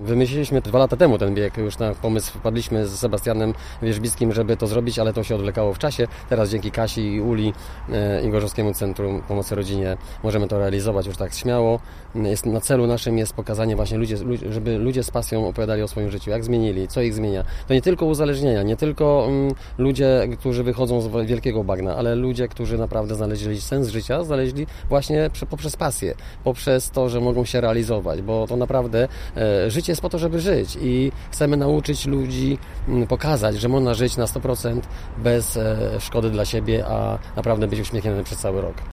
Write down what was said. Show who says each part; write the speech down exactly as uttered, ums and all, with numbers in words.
Speaker 1: Wymyśliliśmy dwa lata temu ten bieg, już na pomysł wpadliśmy z Sebastianem Wierzbickim, żeby to zrobić, ale to się odwlekało w czasie. Teraz dzięki Kasi i Uli i Gorzowskiemu Centrum Pomocy Rodzinie możemy to realizować już tak śmiało. Jest, na celu naszym jest pokazanie właśnie, ludzie, żeby ludzie z pasją opowiadali o swoim życiu, jak zmienili, co ich zmienia. To nie tylko uzależnienia, nie tylko um, ludzie, którzy wychodzą z wielkiego bagna, ale ludzie, którzy naprawdę znaleźli sens życia, znaleźli właśnie poprzez pasję, poprzez to, że mogą się realizować, bo to naprawdę e, życie jest po to, żeby żyć i chcemy nauczyć ludzi, m, pokazać, że można żyć na sto procent bez e, szkody dla siebie, a naprawdę być uśmiechniętym przez cały rok.